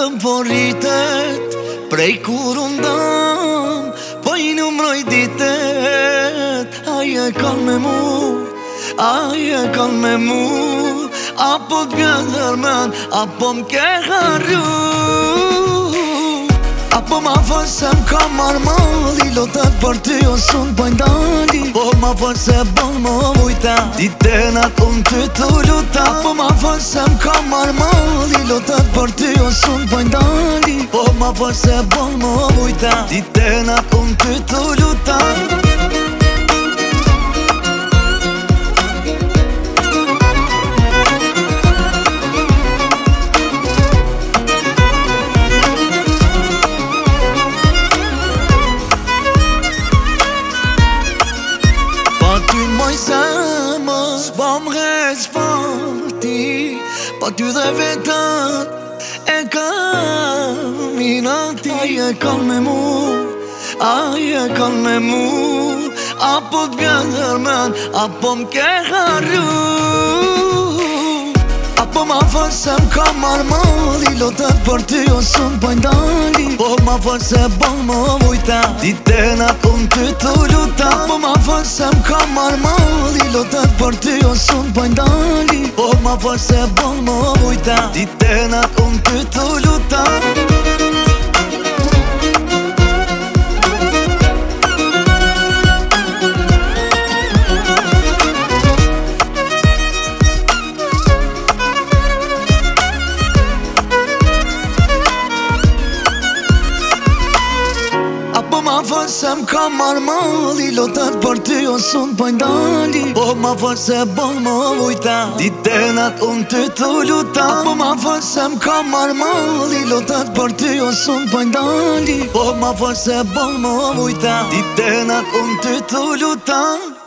mendëm po rritet, prej kur undam, po i numroj ditet. Aje kanë me mu, aje kanë me mu, apo t'bjen dërmen, apo m'ke harru. Apo ma fërë se m'ka marmali, lotet për ty o sun pojnë dali. Po ma fërë se bon më vujta, ditenat unë ty t'u luta. Apo ma fërë se m'ka marmali, lotet për ty o sun pojnë dali. Po ma fërë se bon më vujta, ditenat unë ty t'u luta. S'po m'rez fati, pa ty dhe vetat e kaminati. Aje kanë me mu, aje kanë me mu, apo t'bjen dërmen, apo m'ke harru. Apo ma fërë se m'ka marmali, lotet për ty o sun pojnë dali. Po ma fërë se bon më vujta, ditenat unë ty t'u luta. Apo ma fërë se m'ka marmali, lotet për ty o sun pojnë dali. Po ma fërë se bon më vujta, ditenat unë ty t'u luta. Apo ma fërë se m'ka marmali, lotet për ty o sun pojnë dali. Po ma fërë se bon më vujta, ditenat unë ty t'u luta. Apo ma fërë se m'ka marmali, lotet për ty o sun pojnë dali. Po ma fërë se bon më vujta, ditenat unë ty t'u luta.